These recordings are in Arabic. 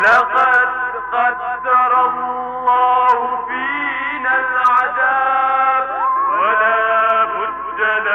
لقد قدر الله فينا العذاب ولا بد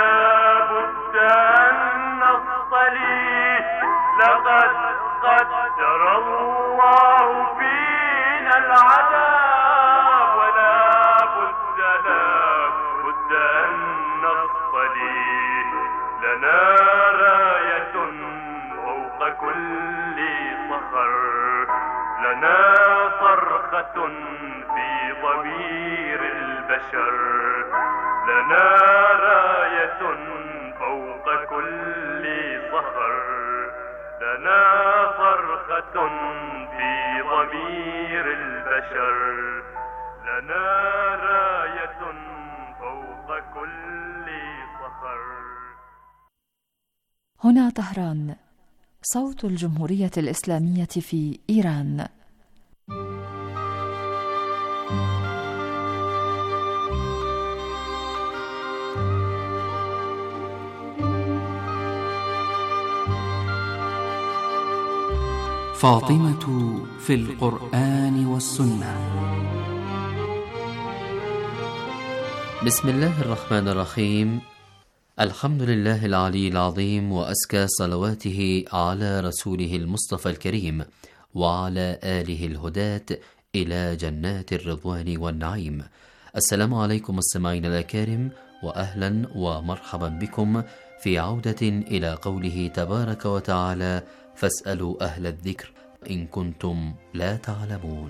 أن نصطليه. لقد قدر الله فينا العذاب ولا بد أن نصطليه. لنا راية فوق كل صخر، لنا صرخة في ضمير البشر، لنا راية فوق كل صخر، لنا صرخة في ضمير البشر، لنا راية فوق كل صخر. هنا طهران، صوت الجمهورية الإسلامية في إيران. فاطمة في القرآن والسنة. بسم الله الرحمن الرحيم. الحمد لله العلي العظيم، وأزكى صلواته على رسوله المصطفى الكريم وعلى آله الهداة إلى جنات الرضوان والنعيم. السلام عليكم السامعين الأكارم، وأهلا ومرحبا بكم في عودة إلى قوله تبارك وتعالى: فاسألوا أهل الذكر إن كنتم لا تعلمون.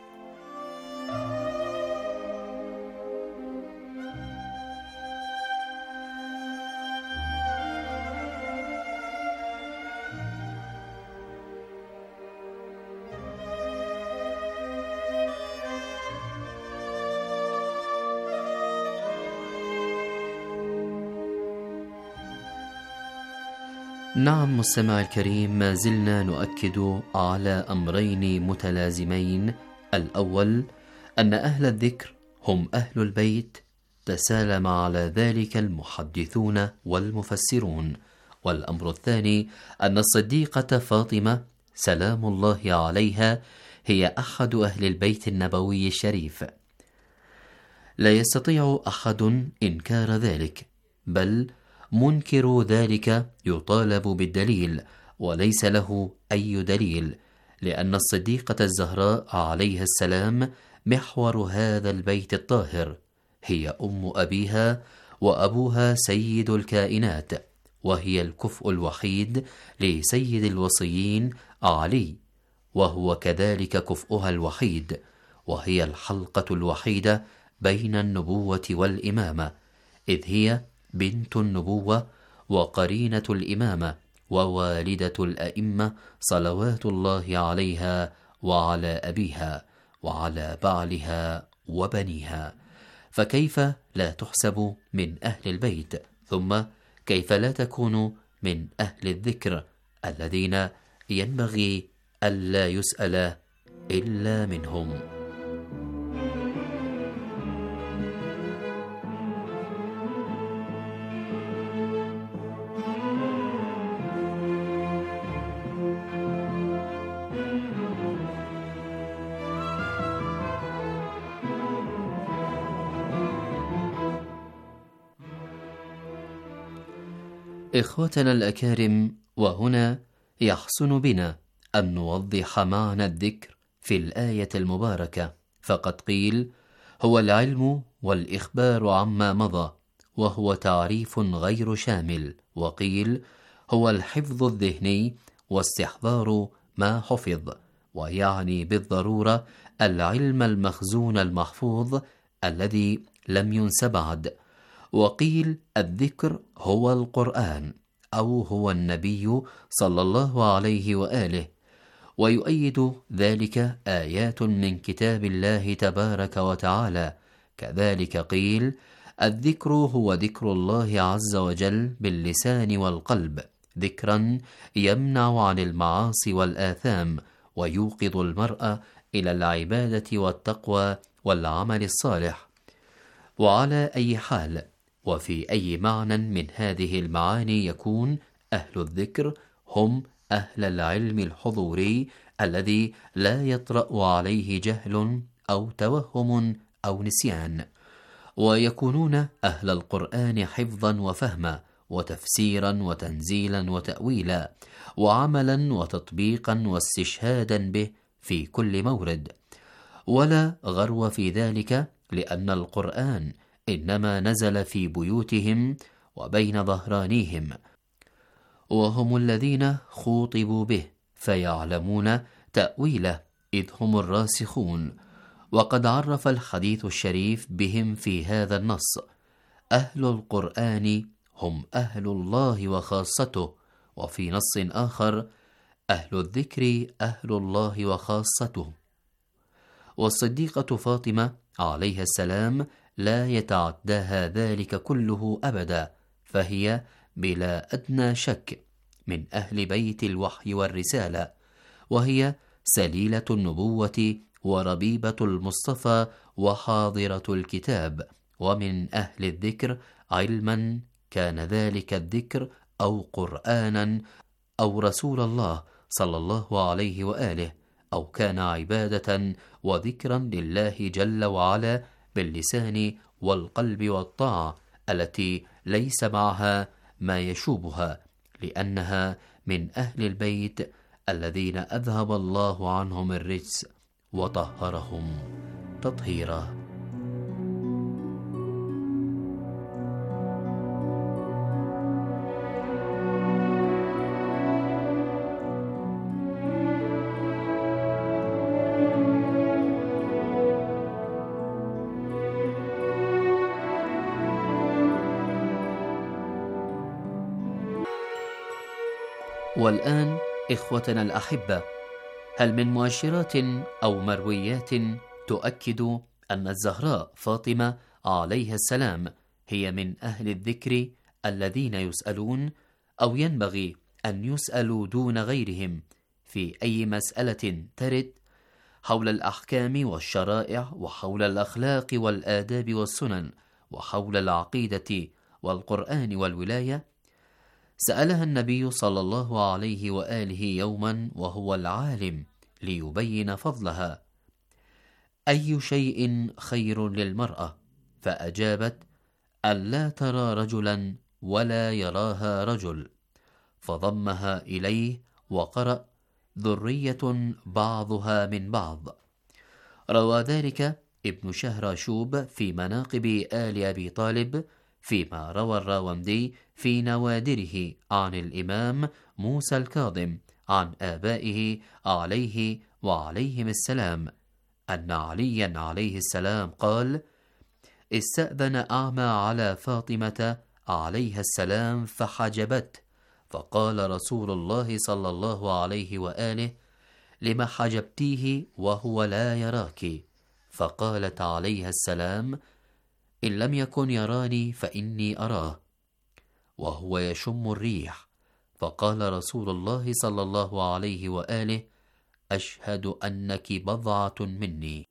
نعم مستمع الكريم، ما زلنا نؤكد على أمرين متلازمين. الأول أن أهل الذكر هم أهل البيت، تسالم على ذلك المحدثون والمفسرون. والأمر الثاني أن الصديقة فاطمة سلام الله عليها هي أحد أهل البيت النبوي الشريف. لا يستطيع أحد إنكار ذلك، بل منكر ذلك يطالب بالدليل، وليس له أي دليل، لأن الصديقة الزهراء عليها السلام محور هذا البيت الطاهر، هي أم أبيها، وأبوها سيد الكائنات، وهي الكفء الوحيد لسيد الوصيين علي، وهو كذلك كفؤها الوحيد، وهي الحلقة الوحيدة بين النبوة والإمامة، إذ هي بنت النبوة وقرينة الإمامة ووالدة الأئمة صلوات الله عليها وعلى أبيها وعلى بعلها وبنيها، فكيف لا تحسب من أهل البيت؟ ثم كيف لا تكون من أهل الذكر الذين ينبغي ألا يسأل إلا منهم؟ إخوتنا الأكارم، وهنا يحسن بنا أن نوضح معنى الذكر في الآية المباركة. فقد قيل: هو العلم والإخبار عما مضى، وهو تعريف غير شامل. وقيل: هو الحفظ الذهني واستحضار ما حفظ، ويعني بالضرورة العلم المخزون المحفوظ الذي لم ينس بعد. وقيل: الذكر هو القرآن، أو هو النبي صلى الله عليه وآله. ويؤيد ذلك آيات من كتاب الله تبارك وتعالى. كذلك قيل: الذكر هو ذكر الله عز وجل باللسان والقلب، ذكرا يمنع عن المعاصي والآثام، ويوقظ المرء إلى العبادة والتقوى والعمل الصالح. وعلى أي حال وفي أي معنى من هذه المعاني يكون أهل الذكر هم أهل العلم الحضوري الذي لا يطرأ عليه جهل أو توهم أو نسيان، ويكونون أهل القرآن حفظا وفهما وتفسيرا وتنزيلا وتأويلا وعملا وتطبيقا واستشهادا به في كل مورد، ولا غرو في ذلك، لأن القرآن إنما نزل في بيوتهم وبين ظهرانيهم، وهم الذين خوطبوا به فيعلمون تأويله، إذ هم الراسخون. وقد عرف الحديث الشريف بهم في هذا النص: أهل القرآن هم أهل الله وخاصته. وفي نص آخر: أهل الذكر أهل الله وخاصته. والصديقة فاطمة عليها السلام لا يتعداها ذلك كله أبدا، فهي بلا أدنى شك من أهل بيت الوحي والرسالة، وهي سليلة النبوة وربيبة المصطفى وحاضرة الكتاب، ومن أهل الذكر علما كان ذلك الذكر أو قرآنا أو رسول الله صلى الله عليه وآله، أو كان عبادة وذكرا لله جل وعلا باللسان والقلب والطاعة التي ليس معها ما يشوبها، لأنها من أهل البيت الذين أذهب الله عنهم الرجس وطهرهم تطهيرا. والآن إخوتنا الأحبة، هل من مؤشرات أو مرويات تؤكد أن الزهراء فاطمة عليها السلام هي من أهل الذكر الذين يسألون، أو ينبغي أن يسألوا دون غيرهم في أي مسألة ترد حول الأحكام والشرائع وحول الأخلاق والآداب والسنن وحول العقيدة والقرآن والولاية؟ سألها النبي صلى الله عليه وآله يوما وهو العالم ليبين فضلها: أي شيء خير للمرأة؟ فأجابت: ألا ترى رجلا ولا يراها رجل، فضمها إليه وقرأ: ذرية بعضها من بعض. روى ذلك ابن شهراشوب في مناقب آل أبي طالب، فيما روى الراوندي في نوادره عن الإمام موسى الكاظم عن آبائه عليه وعليهم السلام أن عليا عليه السلام قال: استأذن أعمى على فاطمة عليها السلام فحجبته، فقال رسول الله صلى الله عليه وآله: لما حجبتيه وهو لا يراك؟ فقالت عليها السلام: إن لم يكن يراني فإني أراه وهو يشم الريح. فقال رسول الله صلى الله عليه وآله: أشهد أنك بضعة مني.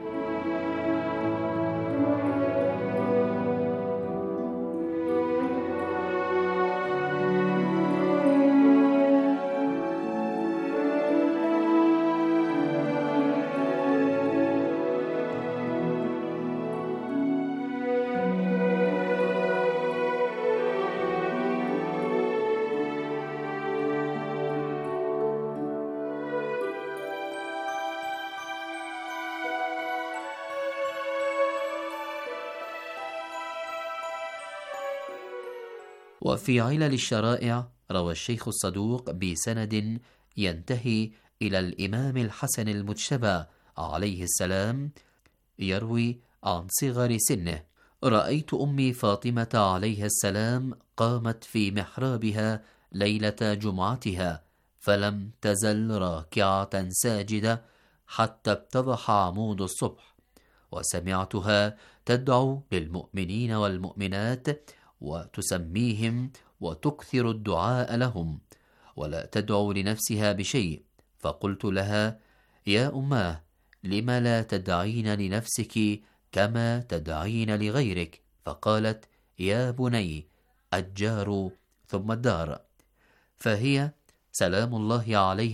وفي علل الشرائع روى الشيخ الصدوق بسند ينتهي إلى الإمام الحسن المجتبى عليه السلام يروي عن صغر سنه: رأيت أمي فاطمة عليها السلام قامت في محرابها ليلة جمعتها، فلم تزل راكعة ساجدة حتى اتضح عمود الصبح، وسمعتها تدعو للمؤمنين والمؤمنات وتسميهم وتكثر الدعاء لهم، ولا تدعو لنفسها بشيء. فقلت لها: يا أماه، لم لا تدعين لنفسك كما تدعين لغيرك؟ فقالت: يا بني، الجار ثم الدار. فهي سلام الله عليها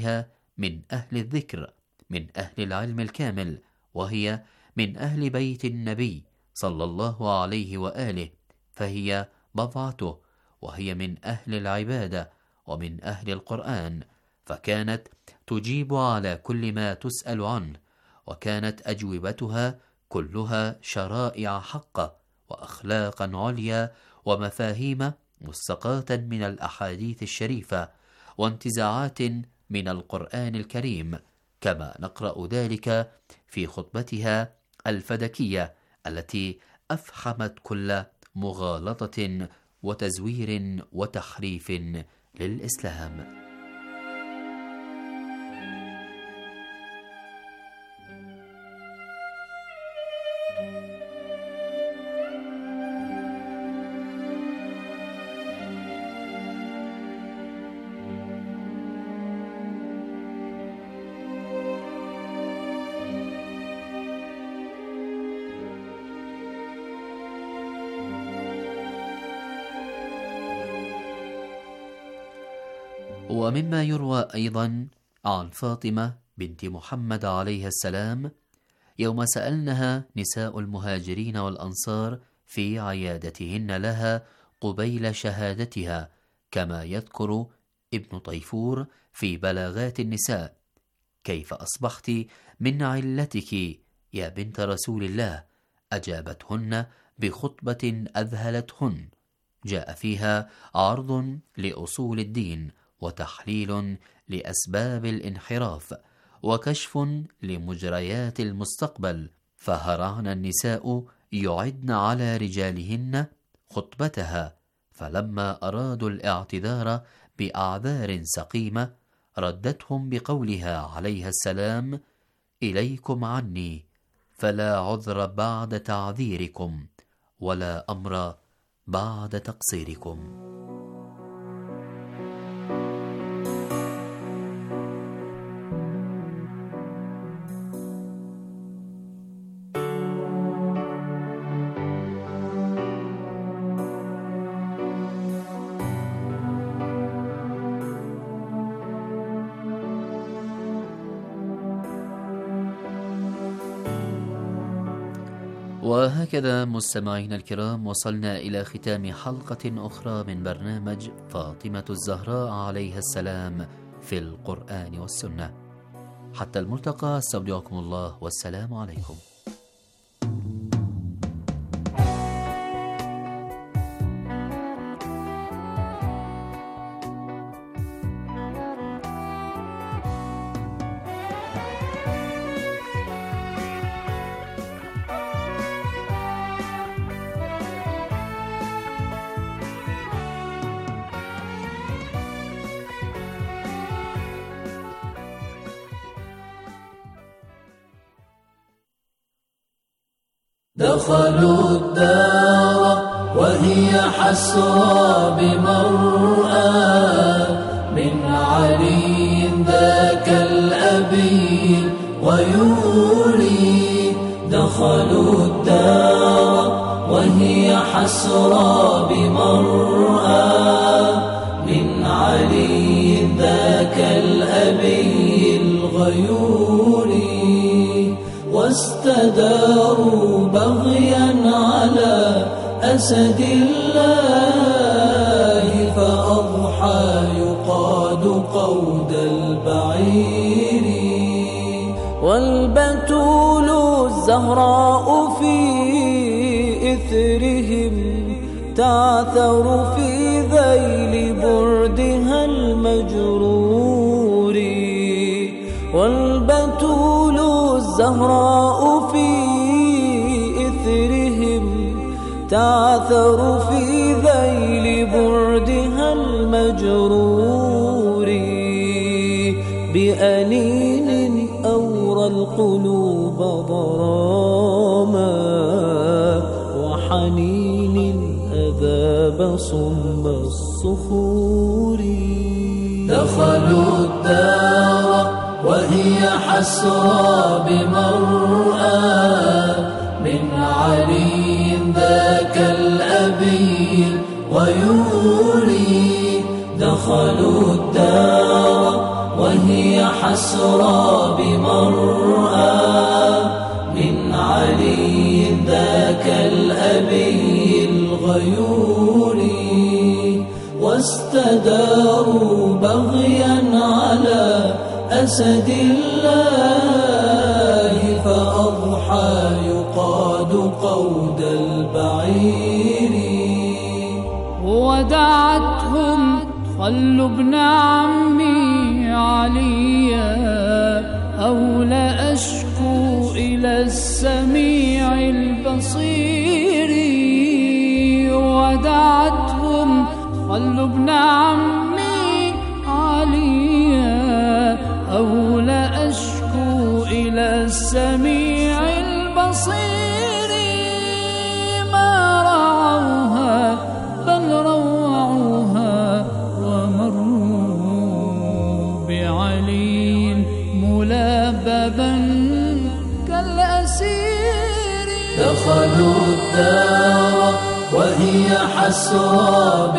من أهل الذكر، من أهل العلم الكامل، وهي من أهل بيت النبي صلى الله عليه وآله، فهي بضعته، وهي من أهل العبادة ومن أهل القرآن، فكانت تجيب على كل ما تسأل عنه، وكانت أجوبتها كلها شرائع حقة وأخلاقا عليا ومفاهيم مستقاة من الأحاديث الشريفة وانتزاعات من القرآن الكريم، كما نقرأ ذلك في خطبتها الفدكية التي أفحمت كل مغالطة وتزوير وتحريف للإسلام. ومما يروى أيضا عن فاطمة بنت محمد عليه السلام يوم سألنها نساء المهاجرين والأنصار في عيادتهن لها قبيل شهادتها، كما يذكر ابن طيفور في بلاغات النساء: كيف أصبحت من علتك يا بنت رسول الله؟ أجابتهن بخطبة أذهلتهن جاء فيها عرض لأصول الدين، وتحليل لأسباب الانحراف، وكشف لمجريات المستقبل، فهرعن النساء يعدن على رجالهن خطبتها، فلما أرادوا الاعتذار بأعذار سقيمة ردتهم بقولها عليها السلام: إليكم عني، فلا عذر بعد تعذيركم ولا أمر بعد تقصيركم. وهكذا مستمعينا الكرام وصلنا إلى ختام حلقة أخرى من برنامج فاطمة الزهراء عليها السلام في القرآن والسنة. حتى الملتقى، استودعكم الله والسلام عليكم. دخلوا الدار وهي حسرى بمرآى من علي ذاك الأبي ويولي. دخلوا الدار وهي حسرى بمرآى من علي ذاك الأبي الغيولي. واستداروا بغيا على أسد الله فأضحى يقاد قود البعير. والبتول الزهراء في إثرهم تعثر في ذيل بردها المجرور. والبتول الزهراء في إثرهم تعثر في ذيل بردها المجرور. بأنين أورى القلوب ضراما وحنين أذاب صم الصخور. دخلوا الدار وهي حسرى بمرآى من علي ذاك الأبي ويولي. دخلوا الدار وهي وهي حسرى بمرأى من علي ذاك الأبي الغيور، واستداروا بغيا على أسد الله، فأضحى يقاد قود البعير. ودعتهم خلوا ابن عمي عليا، أو لأشكو إلى السميع البصير. ودعتهم خلوا ابن عمي عليا، أو لأشكو إلى السميع البصير. ما رعوها بل روعوها، ومروا بعلي ملببا كالأسير. دخلوا الدار وهي حسرى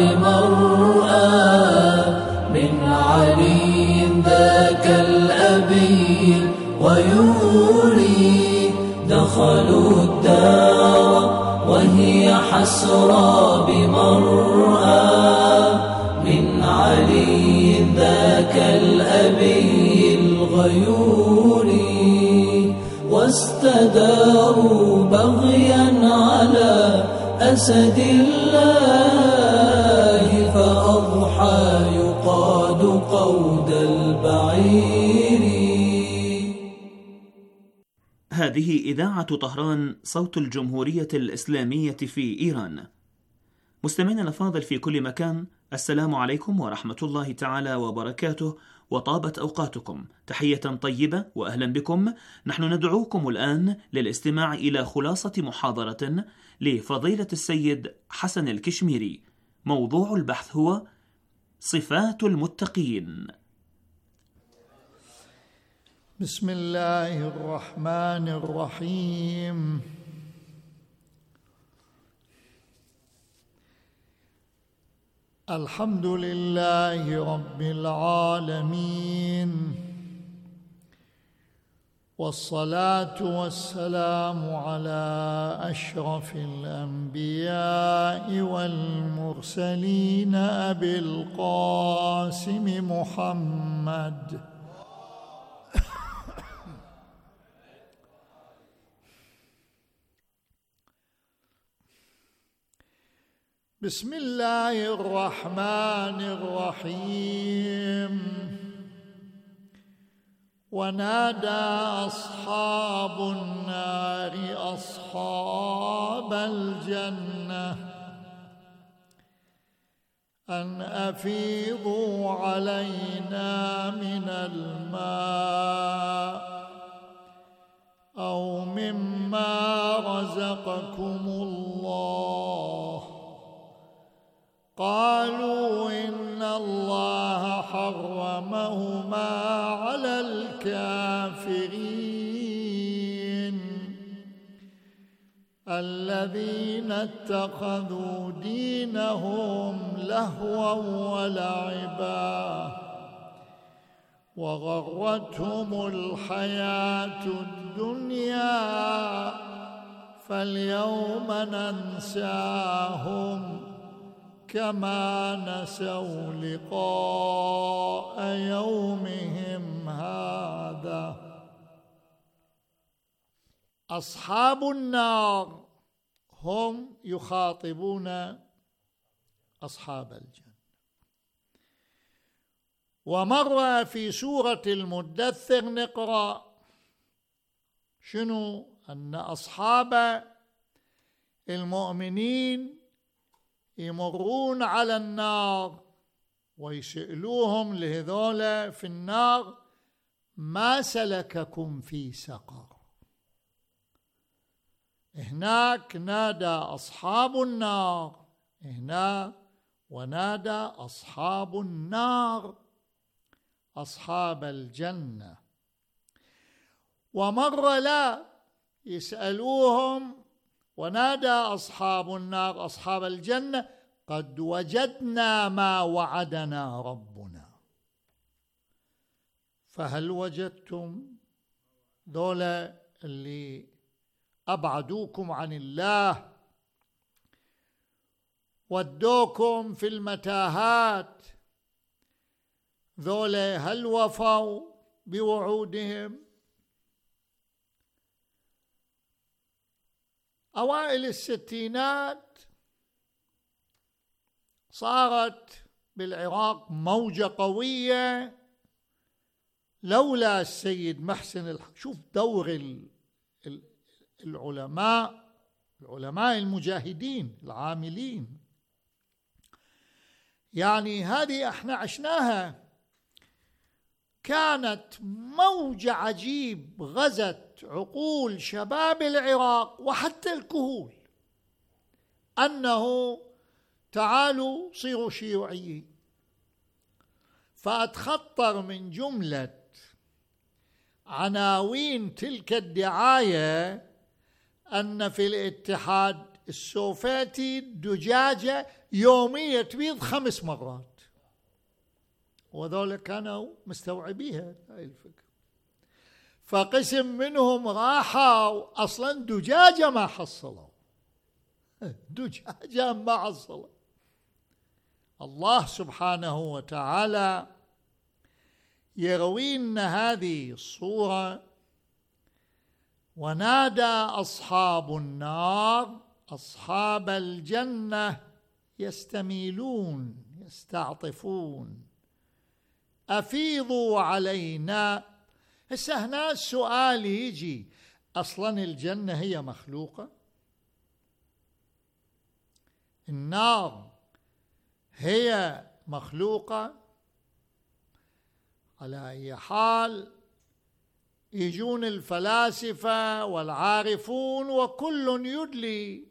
بمرأى من علي ذاك الأبي ويوري. دخلوا الدار وهي حسرى بمرأى من علي ذاك الأبي الغيور، واستداروا بغيا على أسد الله، فأضحى يقاد قود البعير. هذه إذاعة طهران، صوت الجمهورية الإسلامية في إيران. مستمعينا الأفاضل في كل مكان، السلام عليكم ورحمة الله تعالى وبركاته، وطابت أوقاتكم. تحية طيبة وأهلا بكم. نحن ندعوكم الآن للاستماع إلى خلاصة محاضرة لفضيلة السيد حسن الكشميري. موضوع البحث هو صفات المتقين. بسم الله الرحمن الرحيم. الحمد لله رب العالمين، والصلاة والسلام على أشرف الأنبياء والمرسلين أبي القاسم محمد. بسم الله الرحمن الرحيم. ونادى أصحاب النار أصحاب الجنة أن أفيضوا علينا من الماء أو مما رزقكم الله. قالوا إن الله حرمهما على الكافرين الذين اتخذوا دينهم لهوا ولعبا وغرتهم الحياة الدنيا فاليوم ننساهم كما نسوا لقاء يومهم هذا. أصحاب النار هم يخاطبون أصحاب الجنة. ومر في سورة المدثر نقرأ شنو؟ أن أصحاب المؤمنين يمرون على النار ويسألوهم لهذول في النار ما سلككم في سقر. هناك نادى أصحاب النار هنا، ونادى أصحاب النار أصحاب الجنة. ومر لا يسألوهم ونادى أصحاب النار أصحاب الجنة قد وجدنا ما وعدنا ربنا. فهل وجدتم ذولا اللي أبعدوكم عن الله، ودوكم في المتاهات، ذولا هل وفوا بوعودهم؟ أوائل الستينات صارت بالعراق موجة قوية لولا السيد محسن شوف دور العلماء المجاهدين العاملين، يعني هذه احنا عشناها، كانت موجة عجيب غزت عقول شباب العراق وحتى الكهول، أنه تعالوا صيروا شيوعيين. فأتخطر من جملة عناوين تلك الدعاية أن في الاتحاد السوفيتي الدجاجة يوميا تبيض 5 مرات، وذولا كانوا مستوعبيها هاي الفكرة. فقسم منهم راحوا أصلا دجاجة ما حصلوا، دجاجة ما حصلوا. الله سبحانه وتعالى يروينا هذه الصورة: ونادى أصحاب النار أصحاب الجنة يستميلون يستعطفون أفيضوا علينا. هسه هنا السؤال يجي: أصلا الجنة هي مخلوقة؟ النار هي مخلوقة؟ على أي حال يجون الفلاسفة والعارفون وكل يدلي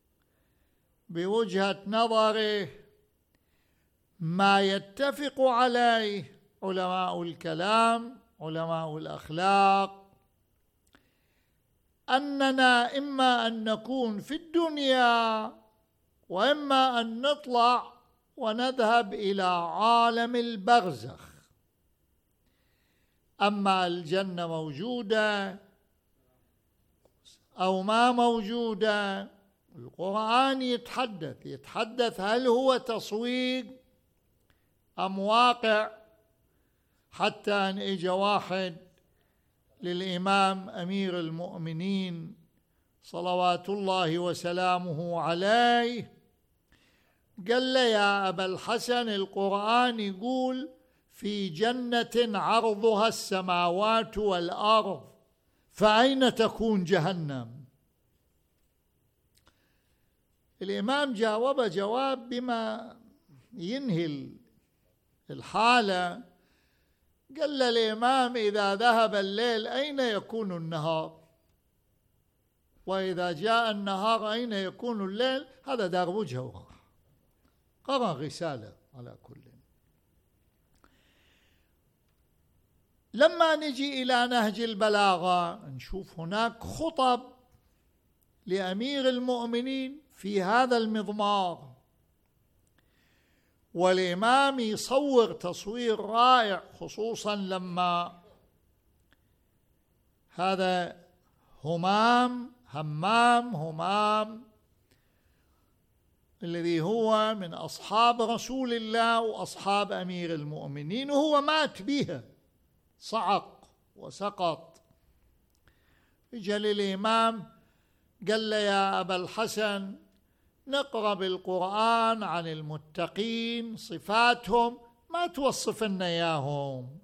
بوجهة نظره ما يتفق عليه علماء الكلام علماء الأخلاق، أننا إما أن نكون في الدنيا وإما أن نطلع ونذهب إلى عالم البرزخ. أما الجنة موجودة أو ما موجودة، القرآن يتحدث هل هو تصوير أم واقع. حتى أن إجا واحد للإمام أمير المؤمنين صلوات الله وسلامه عليه، قال له: يا أبا الحسن، القرآن يقول في جنة عرضها السماوات والأرض، فأين تكون جهنم؟ الإمام جاوب جواب بما ينهي الحالة. قال له الإمام: إذا ذهب الليل أين يكون النهار؟ وإذا جاء النهار أين يكون الليل؟ هذا دار وجهه، قرأ رسالة على كل. لما نجي إلى نهج البلاغة نشوف هناك خطب لأمير المؤمنين في هذا المضمار، والإمام يصور تصوير رائع، خصوصا لما هذا همام الذي هو من أصحاب رسول الله وأصحاب أمير المؤمنين، وهو مات بها، صعق وسقط. اجى للإمام قال له: يا أبا الحسن، نقرأ بالقرآن عن المتقين صفاتهم، ما توصف لنا إياهم.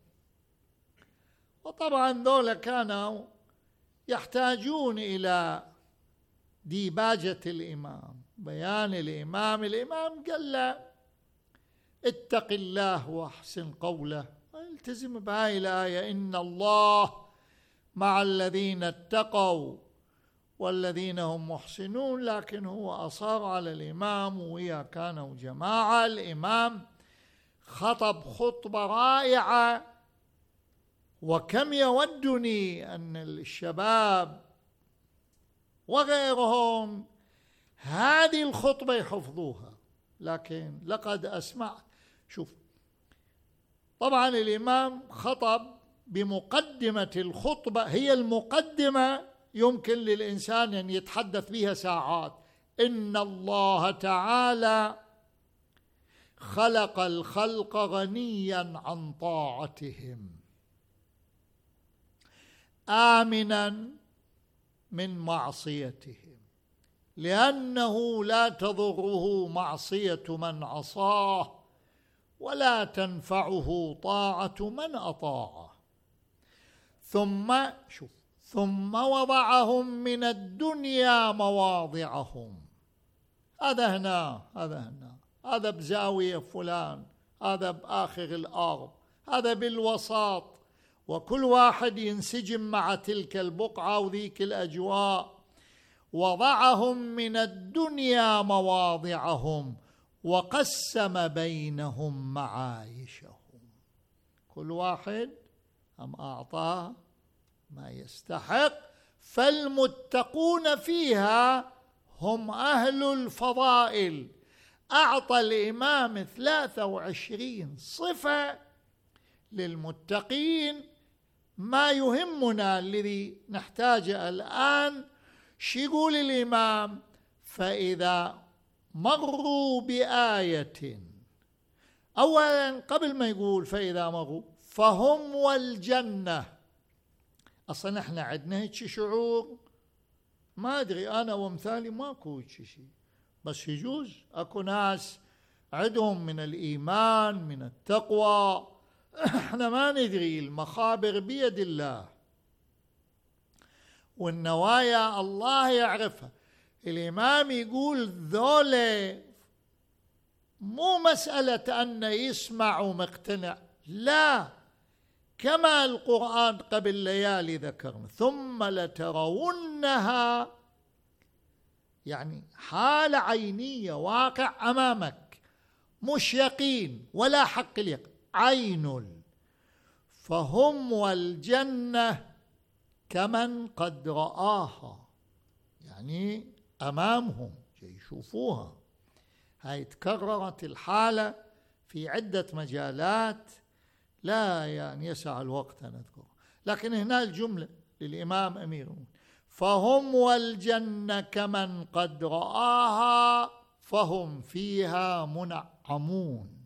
وطبعا ذولا كانوا يحتاجون إلى ديباجة الإمام، بيان الإمام قال له: اتق الله وأحسن قوله. التزم بهاي الآية: إن الله مع الذين اتقوا والذين هم محسنون. لكن هو أصر على الإمام، ويا كانوا جماعة. الإمام خطب خطبة رائعة، وكم يودني أن الشباب وغيرهم هذه الخطبة يحفظوها، لكن لقد أسمعت. شوف، طبعا الإمام خطب بمقدمة الخطبة، هي المقدمة يمكن للإنسان أن يتحدث بها ساعات. إن الله تعالى خلق الخلق غنيا عن طاعتهم، آمنا من معصيتهم، لأنه لا تضره معصية من عصاه ولا تنفعه طاعة من أطاعه. ثم وضعهم من الدنيا مواضعهم، هذا هنا، هذا بزاوية فلان، هذا بآخر الأرض، هذا بالوسط، وكل واحد ينسجم مع تلك البقعة وذيك الأجواء. وضعهم من الدنيا مواضعهم وقسم بينهم معايشهم، كل واحد أعطاه ما يستحق. فالمتقون فيها هم أهل الفضائل. أعطى الإمام 23 صفة للمتقين. ما يهمنا الذي نحتاجه الآن، شو يقول الإمام؟ فإذا مروا بآية، أولا قبل ما يقول فإذا مروا، فهم والجنة. أصلا احنا عندنا هيك شعور، ما أدري أنا ومثالي ماكو شيء، بس يجوز أكو ناس عندهم من الإيمان من التقوى، احنا ما ندري، المخابر بيد الله والنوايا الله يعرفها. الإمام يقول ذولا مو مسألة أن يسمع ومقتنع، لا، كما القرآن قبل ليالي ذكرنا ثم لترونها، يعني حالة عينية، واقع أمامك، مش يقين ولا حق اليقين، عين. فهم والجنة كمن قد رآها، يعني أمامهم يشوفوها. هاي تكررت الحالة في عدة مجالات لا يعني يسع الوقت أن أذكر، لكن هنا الجملة للإمام أمير المؤمنين: فهم والجنة كمن قد رآها فهم فيها منعمون،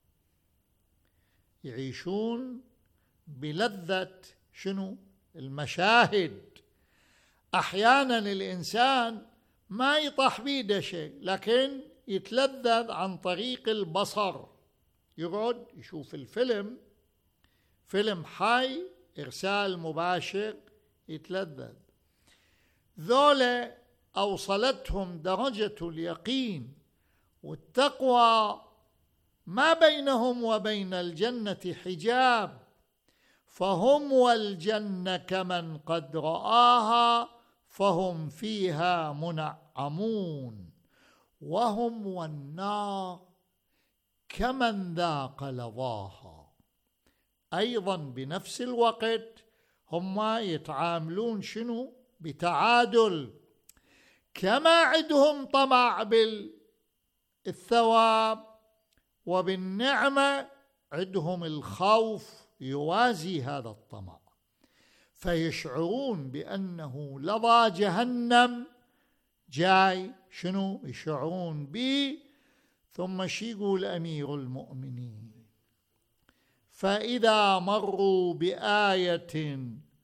يعيشون بلذة شنو؟ المشاهد. أحيانا الإنسان ما يطح بيده شيء، لكن يتلذذ عن طريق البصر، يقعد يشوف الفيلم، فيلم حي، إرسال مباشر، يتلذذ. ذولا أوصلتهم درجة اليقين والتقوى، ما بينهم وبين الجنة حجاب. فهم والجنة كمن قد رآها فهم فيها منعمون، وهم والنار كمن ذاق لظاها. أيضا بنفس الوقت هم يتعاملون شنو؟ بتعادل. كما عندهم طمع بالثواب وبالنعمة، عندهم الخوف يوازي هذا الطمع، فيشعرون بأنه لظى جهنم جاي، شنو يشعرون به. ثم شي يقول أمير المؤمنين: فإذا مروا بآية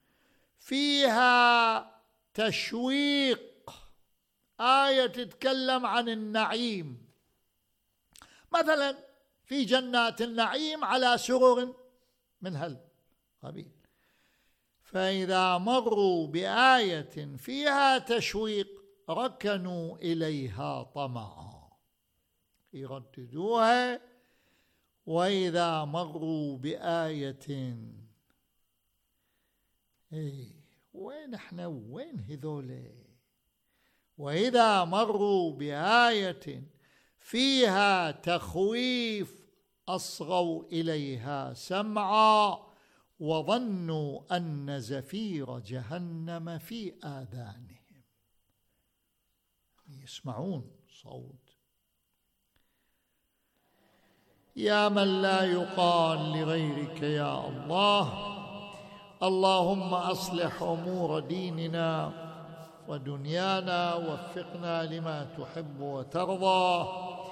فيها تشويق، آية تتكلم عن النعيم، مثلا في جنات النعيم على سرر من هالقبيل، فإذا مروا بآية فيها تشويق ركنوا إليها طمعا، يرددوها. وإذا مروا بآية، وين احنا وين هذول؟ وإذا مروا بآية فيها تخويف أصغوا إليها سمعا وظنوا أن زفير جهنم في آذانهم، يسمعون صوت. يا من لا يقال لغيرك يا الله، اللهم أصلح أمور ديننا ودنيانا، وفقنا لما تحب وترضى.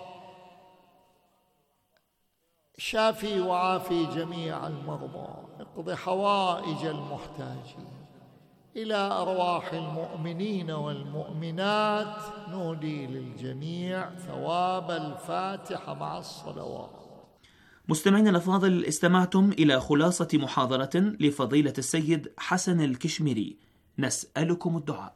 شافي وعافي جميع المرضى، اقض حوائج المحتاجين. إلى أرواح المؤمنين والمؤمنات نودي للجميع ثواب الفاتحة مع الصلوات. مستمعينا الأفاضل، استمعتم إلى خلاصة محاضرة لفضيلة السيد حسن الكشميري. نسألكم الدعاء.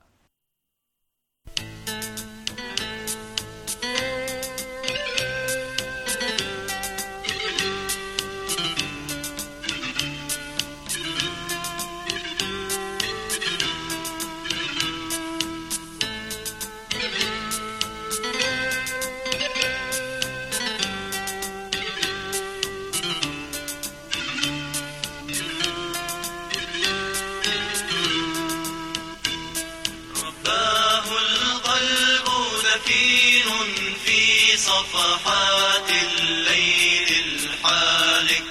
صفحات الليل الحالك،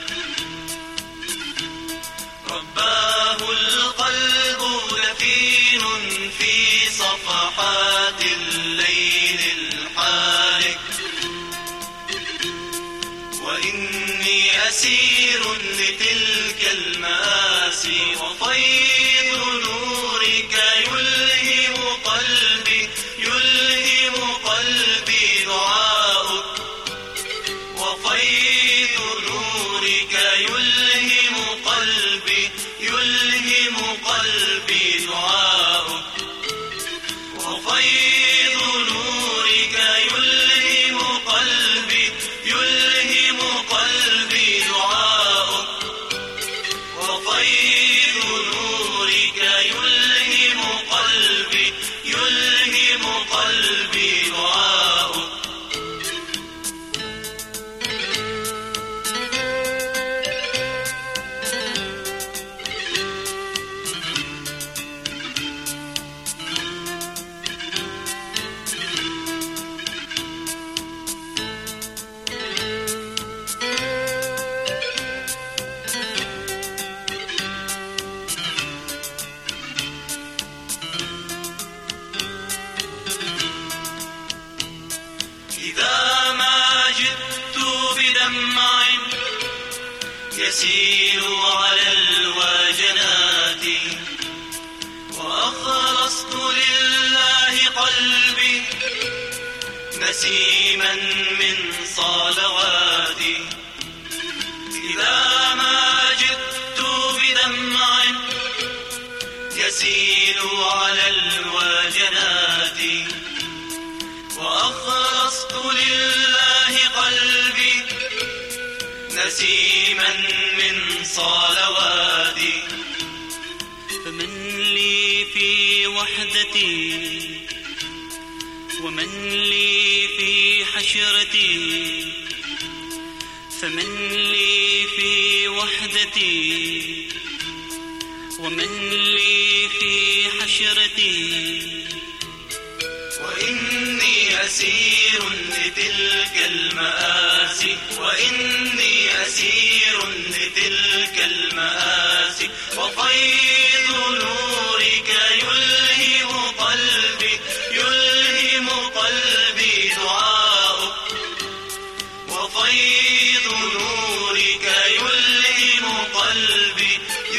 رباه القلب دفين في صفحات الليل الحالك، وإني أسير لتلك المآسي، وفيض نورك يلهم قلبي دعاؤك، وفيض نورك يلهم قلبي دعاؤك، وفيض نورك يلهم قلبي دعاؤك، وفيض نورك يلهم قلبي دعاؤك. يسيل على الوجنات، وأخلصت لله قلبي نسيما من صلواتي. إذا ما جئت بدمع يسيل على الوجنات، وأخلصت لله قلبي نسيما من صلواتي. فمن لي في وحدتي، ومن لي في حشرتي، فمن لي في وحدتي، ومن لي في حشرتي، وإني أسير لتلك المآسي، وإني أسير لتلك المآسي، وفيض نورك يلهم قلبي دعاؤك، وفيض نورك يلهم قلبي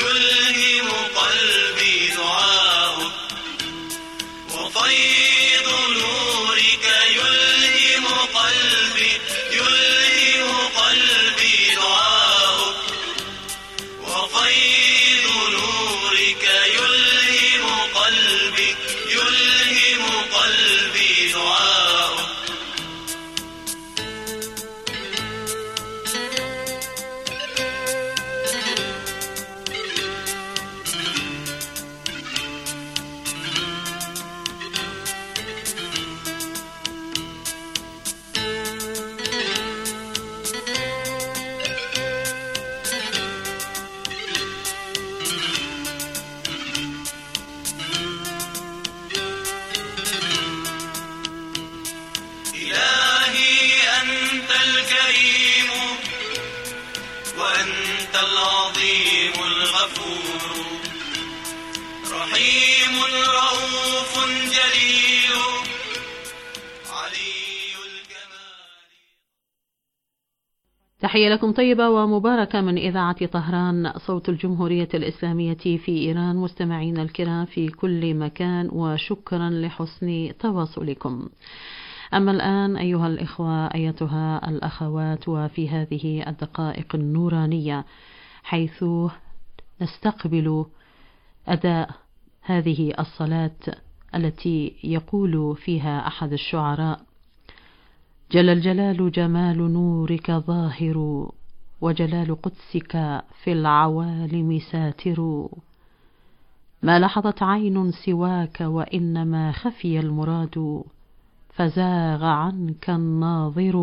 دعاؤك، وفيض نورك يلهم قلبي دعاؤك، وفيض نورك يلهم قلبي تحية لكم طيبة ومباركة من إذاعة طهران صوت الجمهورية الإسلامية في إيران، مستمعين الكرام في كل مكان، وشكرا لحسن تواصلكم. أما الآن أيها الإخوة أيتها الأخوات، وفي هذه الدقائق النورانية حيث نستقبل أداء هذه الصلاة التي يقول فيها أحد الشعراء: جل الجلال جمال نورك ظاهر، وجلال قدسك في العوالم ساتر، ما لحظت عين سواك وإنما خفي المراد، فزاغ عنك الناظر،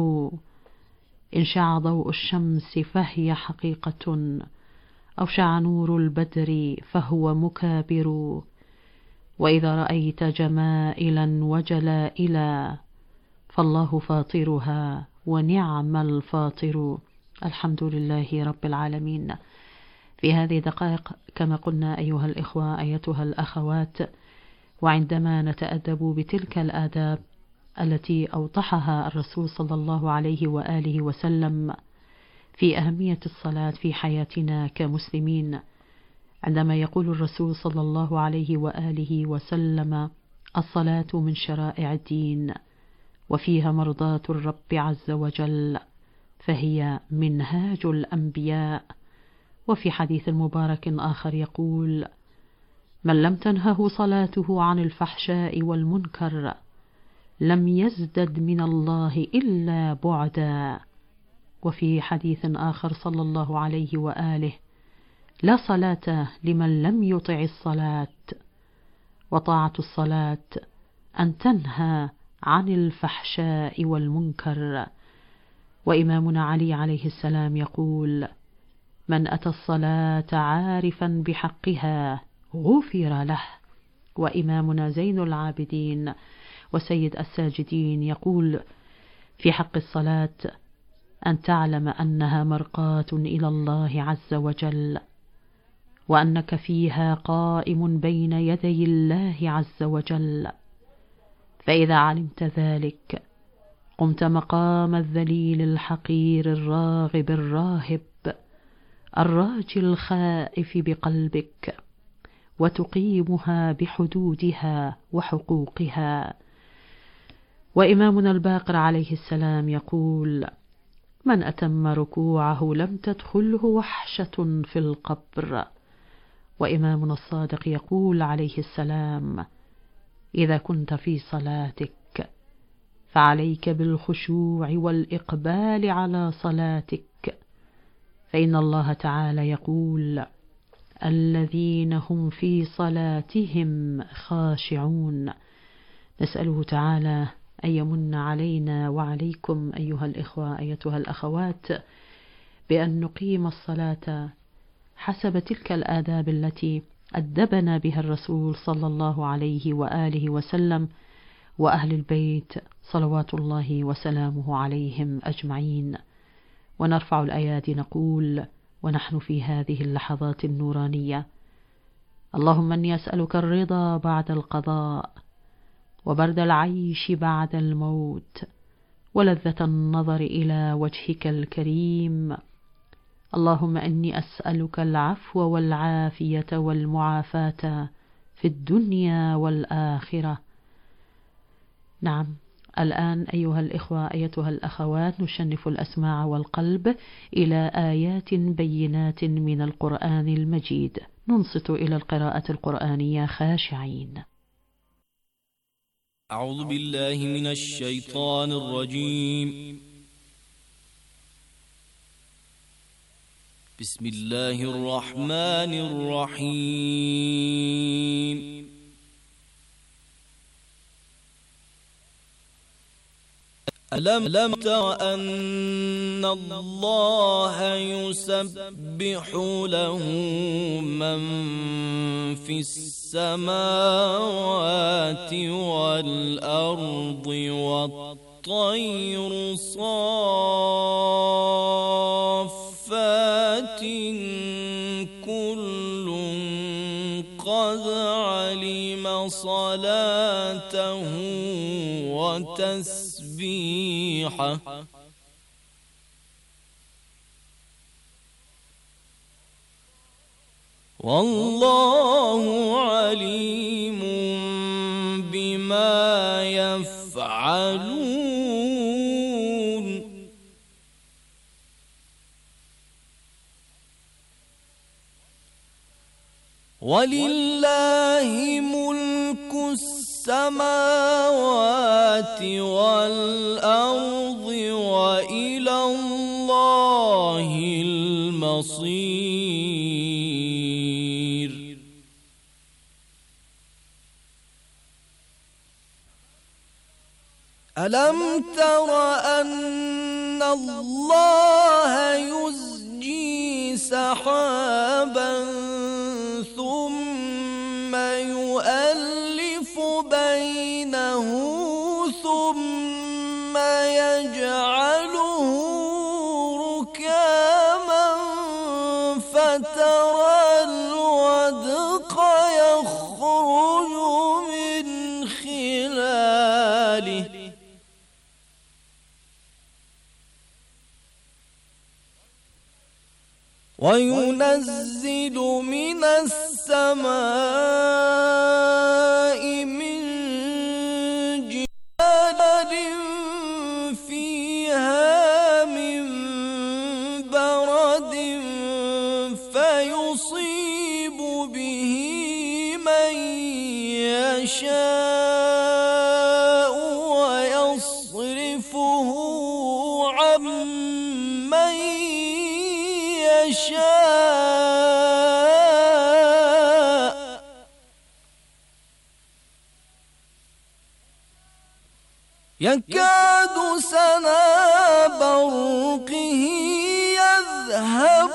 إن شع ضوء الشمس فهي حقيقة، أو شع نور البدر فهو مكابر، وإذا رأيت جمائلا وجلائلا فالله فاطرها ونعم الفاطر. الحمد لله رب العالمين. في هذه الدقائق كما قلنا أيها الإخوة أيتها الأخوات، وعندما نتأدب بتلك الآداب التي أوضحها الرسول صلى الله عليه وآله وسلم في أهمية الصلاة في حياتنا كمسلمين، عندما يقول الرسول صلى الله عليه وآله وسلم: الصلاة من شرائع الدين وفيها مرضاة الرب عز وجل، فهي منهاج الأنبياء. وفي حديث مبارك آخر يقول: من لم تنهه صلاته عن الفحشاء والمنكر لم يزدد من الله إلا بعدا. وفي حديث آخر صلى الله عليه وآله: لا صلاة لمن لم يطع الصلاة، وطاعة الصلاة أن تنهى عن الفحشاء والمنكر. وإمامنا علي عليه السلام يقول: من أتى الصلاة عارفا بحقها غفر له. وإمامنا زين العابدين وسيد الساجدين يقول في حق الصلاة: أن تعلم أنها مرقاة إلى الله عز وجل، وأنك فيها قائم بين يدي الله عز وجل، فإذا علمت ذلك قمت مقام الذليل الحقير الراغب الراهب الراجي الخائف بقلبك، وتقيمها بحدودها وحقوقها. وإمامنا الباقر عليه السلام يقول: من أتم ركوعه لم تدخله وحشة في القبر. وإمامنا الصادق يقول عليه السلام: إذا كنت في صلاتك فعليك بالخشوع والإقبال على صلاتك، فإن الله تعالى يقول: الذين هم في صلاتهم خاشعون. نسأله تعالى أن يمن علينا وعليكم أيها الإخوة أيتها الأخوات بأن نقيم الصلاة حسب تلك الآداب التي أدبنا بها الرسول صلى الله عليه وآله وسلم وأهل البيت صلوات الله وسلامه عليهم أجمعين. ونرفع الأيادي نقول ونحن في هذه اللحظات النورانية: اللهم إني أسألك الرضا بعد القضاء، وبرد العيش بعد الموت، ولذة النظر إلى وجهك الكريم. اللهم إني أسألك العفو والعافية والمعافاة في الدنيا والآخرة. نعم، الآن أيها الإخوة أيتها الأخوات نشنف الأسماع والقلب إلى آيات بينات من القرآن المجيد، ننصت إلى القراءة القرآنية خاشعين. أعوذ بالله من الشيطان الرجيم. بسم الله الرحمن الرحيم. ألم تر أن الله يسبح له من في السماوات والأرض والطير صافات كل قد علم صلاته وتسبيحه والله عليم بما يفعلون. ولله ملك السماوات والأرض وإلى الله المصير. ألم تر أن الله يزجي سحابا ثم يؤلف بينه ثم يجعله ركاما فترى الودق يخرج من خلاله وينزل من السماء من جبال فيها من برد فيصيب به من يشاء ويصرفه عن من يشاء يكاد سنا برقه يذهب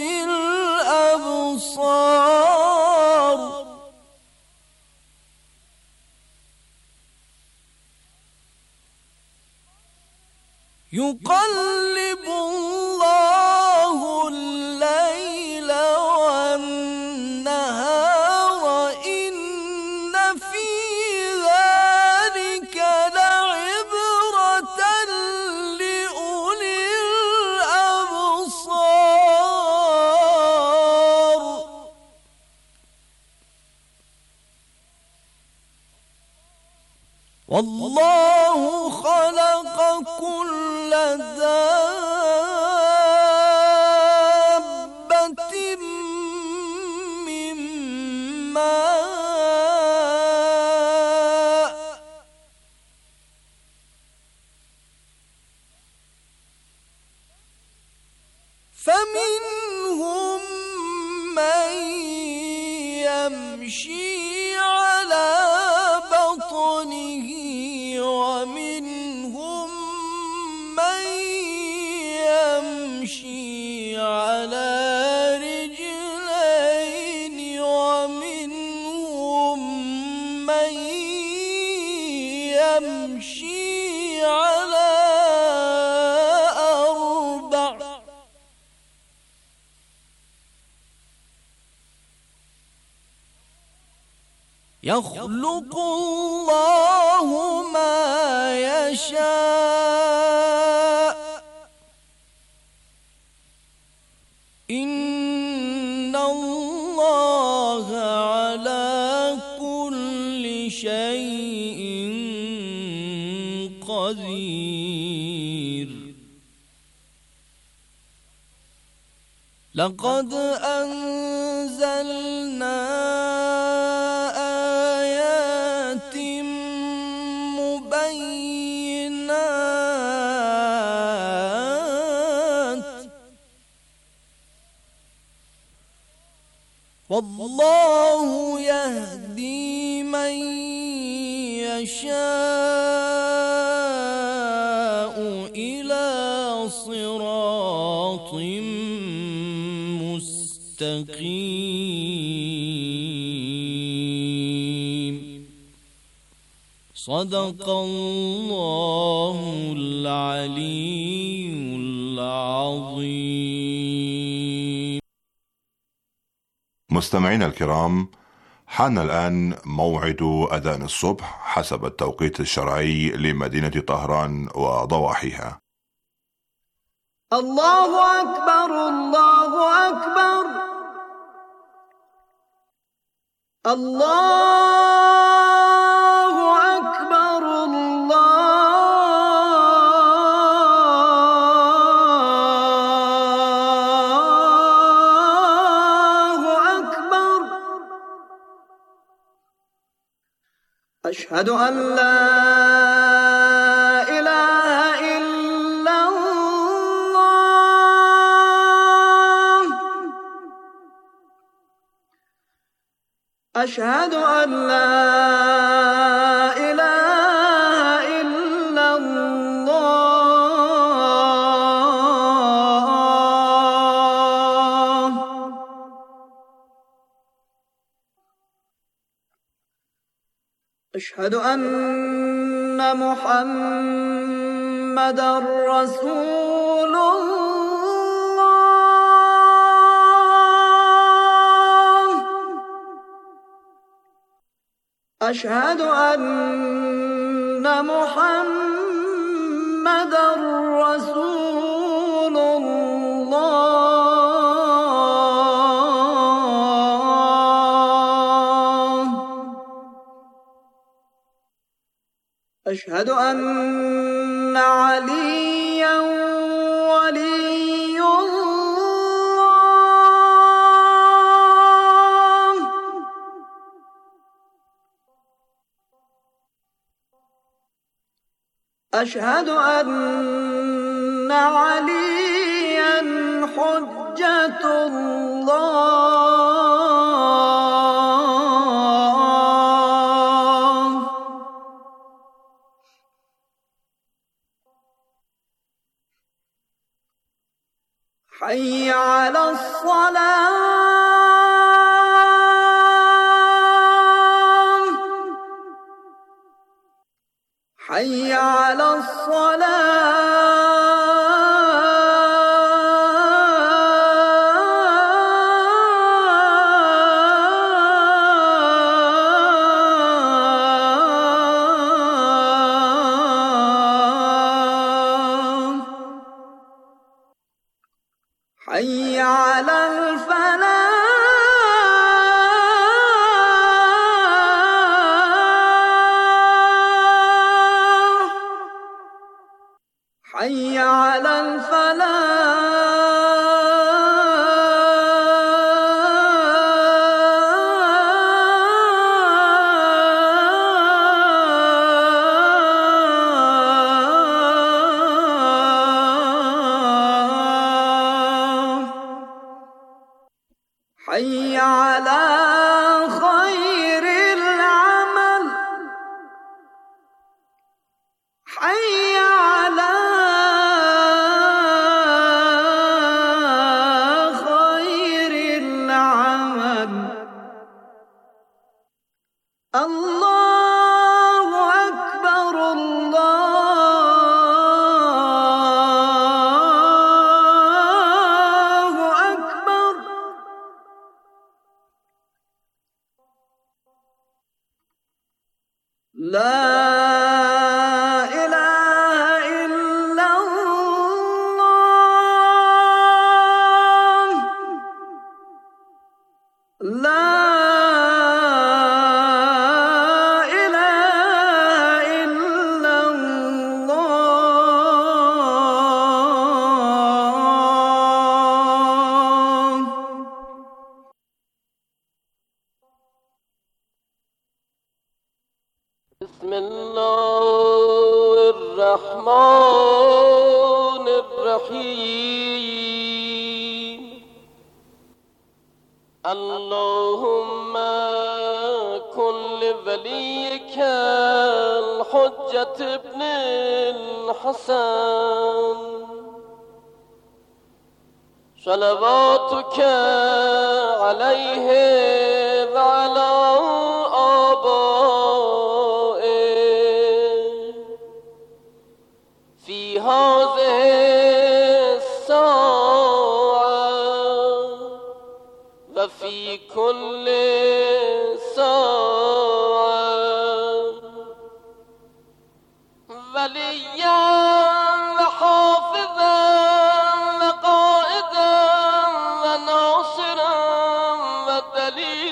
بالأبصار يقلب الله الليل والنهار إن في ذلك لعبرة لأولي الأبصار. والله خلق كل دابة من ماء فمنهم من يمشي على بطنه ومنهم من يمشي على رجلين ومنهم من يمشي على أربع يخلق الله ما يشاء إن الله على كل شيء قدير. لقد أنزلنا آيات مبينات والله يهدي من يشاء إلى صراط مستقيم. صدق الله العلي العظيم. مستمعينا الكرام، حان الآن موعد أذان الصبح حسب التوقيت الشرعي لمدينة طهران وضواحيها. الله أكبر الله أكبر الله أكبر الله أكبر. أشهد أن لا أشهد أن لا إله إلا الله. أشهد أن محمدًا رسول الله. أشهد أن محمدًا رسول الله. أشهد أن عليًّا ولي الله. أشهد أن عليًّا حجة الله. حي على الصلاة. حي على حي على الفلاح. حي على حي على خير العمل. حي على خير العمل. الله أكبر الله أكبر. لا إله إلا الله. لا إله إلا الله. بسم الله الرحمن الرحيم. اللهم كن لوليك الحجة ابن الحسن صلواتك عليه وعلى هذه الساعة وفي كل ساعة وليا وحافظا وقائدا وناصرا ودليلا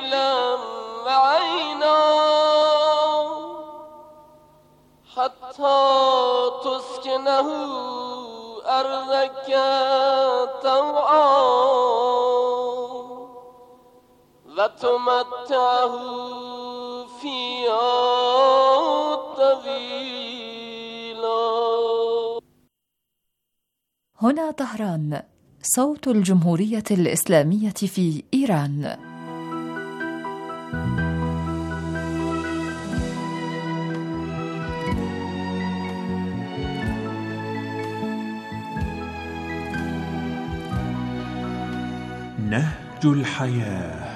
حتى تسكنه أرضك طوعا وتمتعه فيها طويلا. هنا طهران، صوت الجمهورية الإسلامية في إيران. نهج الحياة.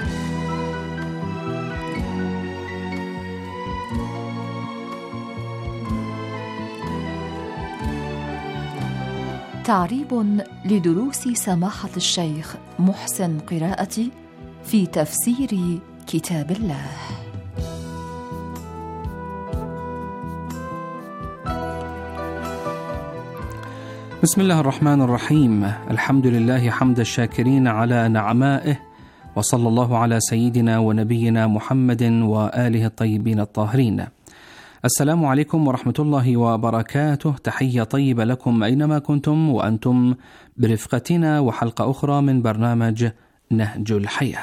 تعريب لدروس سماحة الشيخ محسن قراءتي في تفسير كتاب الله. بسم الله الرحمن الرحيم. الحمد لله حمد الشاكرين على نعمائه، وصلى الله على سيدنا ونبينا محمد وآله الطيبين الطاهرين. السلام عليكم ورحمة الله وبركاته. تحية طيبة لكم أينما كنتم وأنتم برفقتنا وحلقة أخرى من برنامج نهج الحياة.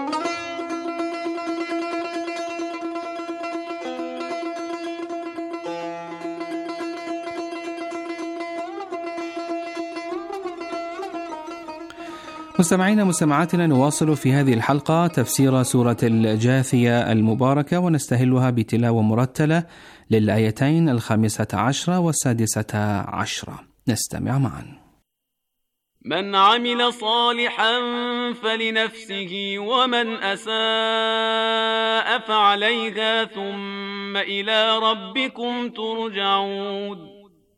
مستمعينا مستمعاتنا، نواصل في هذه الحلقة تفسير سورة الجاثية المباركة، ونستهلها بتلاوة مرتلة للآيتين 15 و16. نستمع معا. من عمل صالحا فلنفسه ومن أساء فعليها ثم إلى ربكم ترجعون.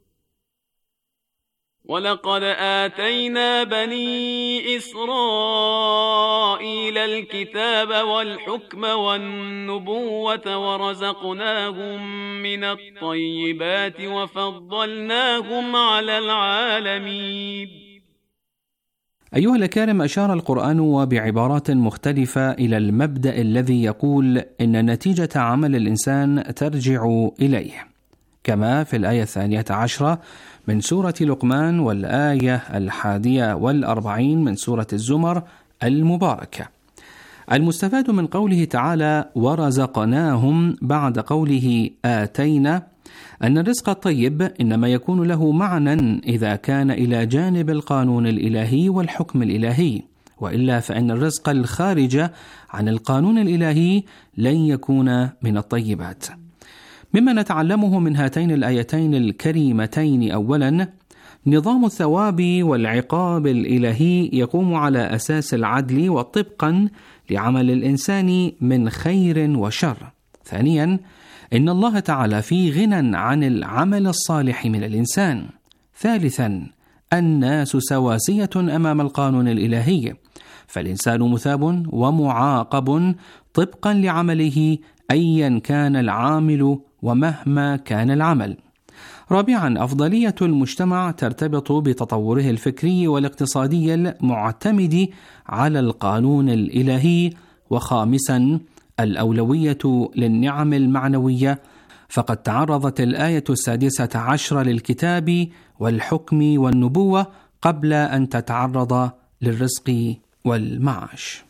ولقد آتينا بني إسرائيل الكتاب والحكم والنبوة ورزقناهم من الطيبات وفضلناهم على العالمين. أيها الأكارم، أشار القرآن وبعبارات مختلفة إلى المبدأ الذي يقول إن نتيجة عمل الإنسان ترجع إليه، كما في الآية 12 من سورة لقمان والآية 41 من سورة الزمر المباركة. المستفاد من قوله تعالى ورزقناهم بعد قوله آتينا أن الرزق الطيب إنما يكون له معنى إذا كان إلى جانب القانون الإلهي والحكم الإلهي، وإلا فإن الرزق الخارج عن القانون الإلهي لن يكون من الطيبات. مما نتعلمه من هاتين الآيتين الكريمتين: أولا، نظام الثواب والعقاب الإلهي يقوم على أساس العدل وطبقا لعمل الإنسان من خير وشر. ثانيا، إن الله تعالى في غنى عن العمل الصالح من الإنسان. ثالثا، الناس سواسية أمام القانون الإلهي، فالإنسان مثاب ومعاقب طبقا لعمله أيا كان العامل ومهما كان العمل. رابعا، أفضلية المجتمع ترتبط بتطوره الفكري والاقتصادي المعتمد على القانون الإلهي. وخامسا، الأولوية للنعم المعنوية، فقد تعرضت الآية 16 للكتاب والحكم والنبوة قبل أن تتعرض للرزق والمعاش.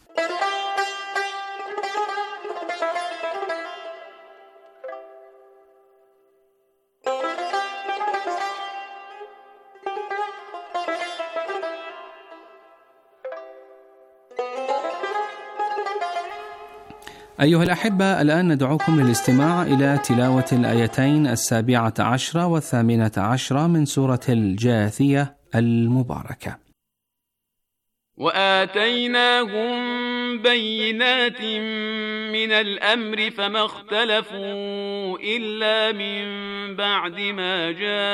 أيها الأحبة، الآن ندعوكم للاستماع إلى تلاوة الآيتين 17 و18 من سورة الجاثية المباركة. وآتيناهم بينات من الأمر فما اختلفوا إلا من بعد ما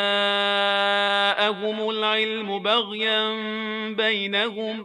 جاءهم العلم بغيا بينهم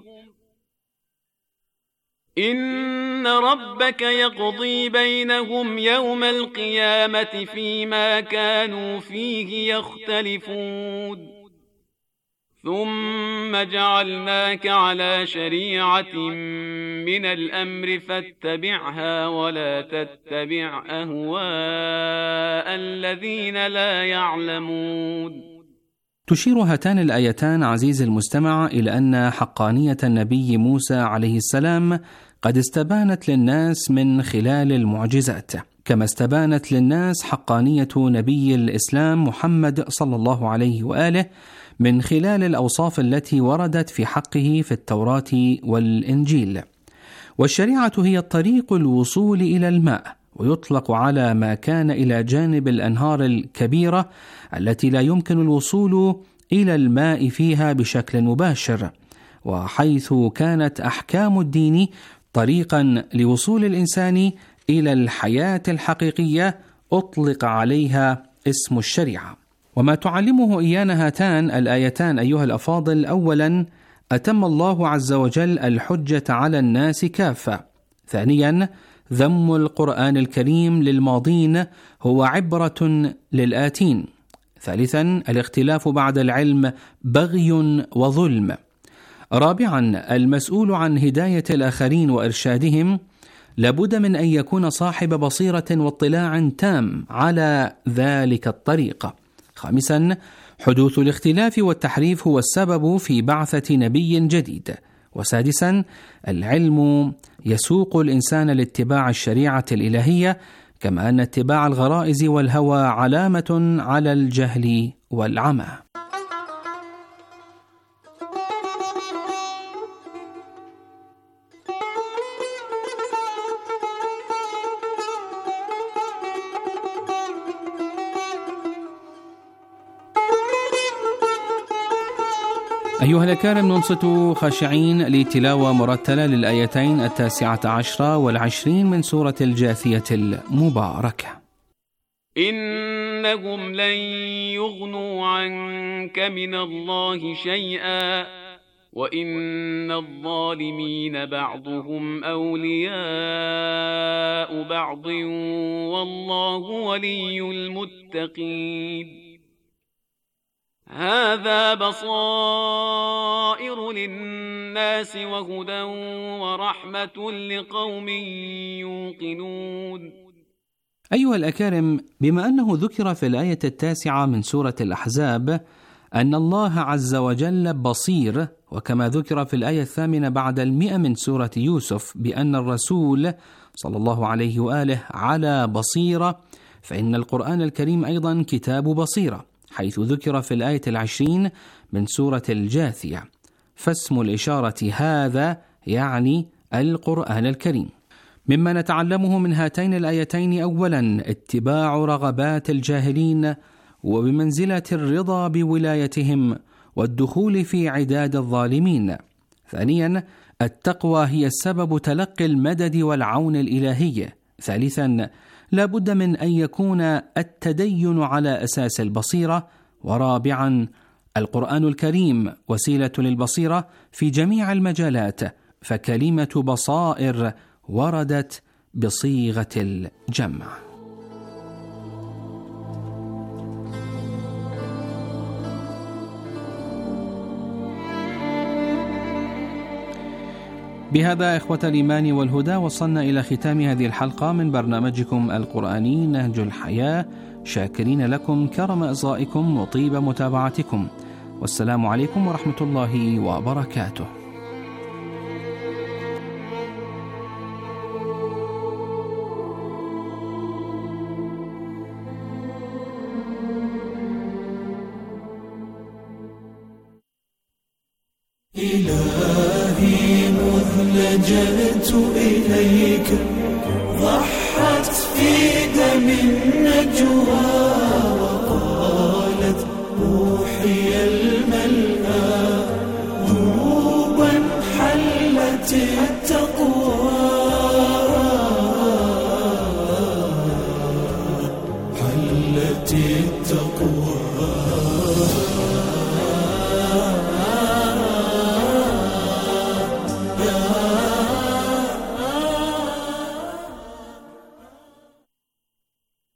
إن ربك يقضي بينهم يوم القيامة فيما كانوا فيه يختلفون ثم جعلناك على شريعة من الأمر فاتبعها ولا تتبع أهواء الذين لا يعلمون. تشير هاتان الآيتان عزيزي المستمع إلى أن حقانية النبي موسى عليه السلام قد استبانت للناس من خلال المعجزات، كما استبانت للناس حقانية نبي الإسلام محمد صلى الله عليه وآله من خلال الأوصاف التي وردت في حقه في التوراة والإنجيل. والشريعة هي الطريق الوصول إلى الماء، ويطلق على ما كان إلى جانب الأنهار الكبيرة التي لا يمكن الوصول إلى الماء فيها بشكل مباشر، وحيث كانت أحكام الدين طريقا لوصول الإنسان إلى الحياة الحقيقية أطلق عليها اسم الشريعة. وما تعلمه إيانا هاتان الآيتان أيها الأفاضل: أولا، أتم الله عز وجل الحجة على الناس كافة. ثانيا، ذم القرآن الكريم للماضين هو عبرة للآتين. ثالثا، الاختلاف بعد العلم بغي وظلم. رابعا، المسؤول عن هداية الآخرين وإرشادهم لابد من أن يكون صاحب بصيرة واطلاع تام على ذلك الطريق. خامسا، حدوث الاختلاف والتحريف هو السبب في بعثة نبي جديد. وسادسا، العلم يسوق الإنسان لاتباع الشريعة الإلهية، كما أن اتباع الغرائز والهوى علامة على الجهل والعمى. أيها الأكارم، ننصت خاشعين لتلاوة مرتلة للآيتين 19 والعشرين من سورة الجاثية المباركة. إنهم لن يغنوا عنك من الله شيئا وإن الظالمين بعضهم أولياء بعض والله ولي المتقين. هذا بصائر للناس وهدى ورحمة لقوم يوقنون. أيها الأكارم، بما أنه ذكر في الآية 9 من سورة الأحزاب أن الله عز وجل بصير، وكما ذكر في الآية 8 بعد 100 من سورة يوسف بأن الرسول صلى الله عليه وآله على بصيرة، فإن القرآن الكريم أيضا كتاب بصيرة، حيث ذكر في الآية 20 من سورة الجاثية. فاسم الإشارة هذا يعني القرآن الكريم. مما نتعلمه من هاتين الآيتين: أولا، اتباع رغبات الجاهلين وبمنزلة الرضا بولايتهم والدخول في عداد الظالمين. ثانيا، التقوى هي السبب تلقي المدد والعون الإلهي. ثالثا، لا بد من أن يكون التدين على أساس البصيرة. ورابعا، القرآن الكريم وسيلة للبصيرة في جميع المجالات، فكلمة بصائر وردت بصيغة الجمع. بهذا إخوة الإيمان والهدى وصلنا إلى ختام هذه الحلقة من برنامجكم القرآني نهج الحياة، شاكرين لكم كرم إصغائكم وطيب متابعتكم، والسلام عليكم ورحمة الله وبركاته. إلهي مذ لجأت إليك ضحت في دم النجوى وقالت روحي الملأى ذنوبا حلت التقوى حلت التقوى